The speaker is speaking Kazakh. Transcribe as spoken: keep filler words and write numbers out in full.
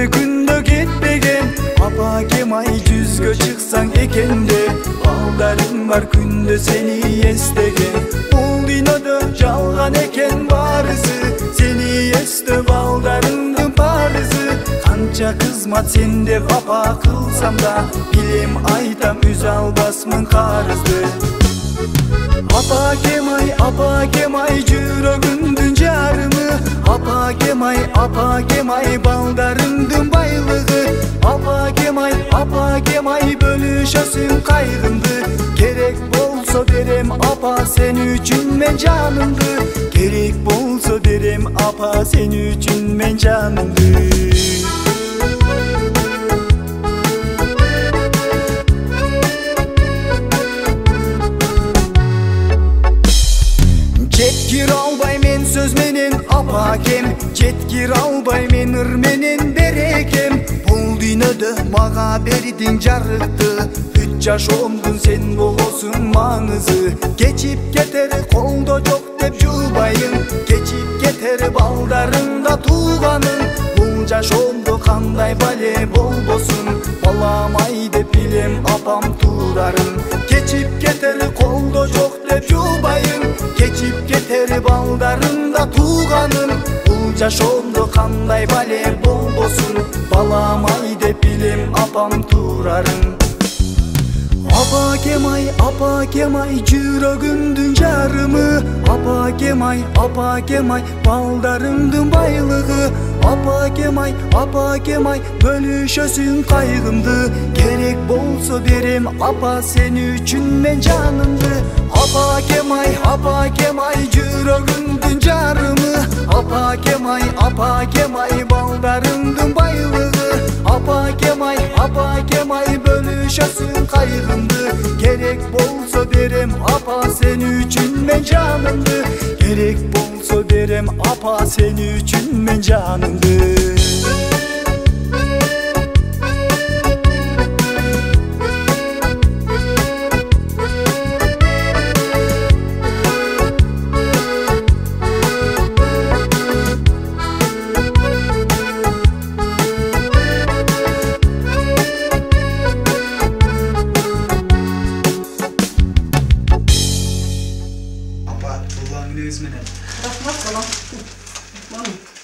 bir günde gitmegen. Apa kemay yüzgö çıksan ekende. Baldarım var günde seni estegen. Bul dinoda жалған eken barысы. Seni este baldarımdın parızı. Kança kızmat sende apa kılsam da. Bilem aytam üz albasmın karızdı. Apa kemay, apa kemay жүрөгүмдүн жарымы. Apa kemay, apa kemay балдарымдын байлыгы. Apa kemay, apa kemay bölüşөсүң кайгымды. Керек болсо берем apa sen үчүн мен жанымды. Керек болсо берем apa sen үчүн мен жанымды. Жеткир албай мен сөз менен апа кем. Жеткир албай мен ыр менен берекем. Бул дүйнөдө мага бердиң жарыкты. Үч жашоомдун сен болосуң маңызы. Кечип кетер колдо жок деп жубайын. Кечип кетер балдарыңда тууганың. Бул жашоомдо кандай бале болбосун. Баламай деп билем апам туурарын. Кечип кетер колдо жок деп жубайын. Кечип кетер балдарымда тууганым. Бул жашоомдо кандай бале болбосун. Баламай деп билем апам туурарын. Apa kemay, apa kemay жүрөгүмдүн жарымы. Apa kemay, apa kemay балдарымдын байлыгы. Apa kemay, apa kemay bölüşөсүң кайгымды. Керек болсо берем apa sen үчүн мен жанымды. Apa kemay, apa kemay жүрөгүмдүн жарымы. Apa kemay, apa kemay балдарымдын байлыгы. Apa kemay, apa kemay bölüşөsүң кайгымды. Керек болсо берем apa sen үчүн мен жанымды. Керек болсо берем apa sen үчүн мен жанымды. Рахмат балам.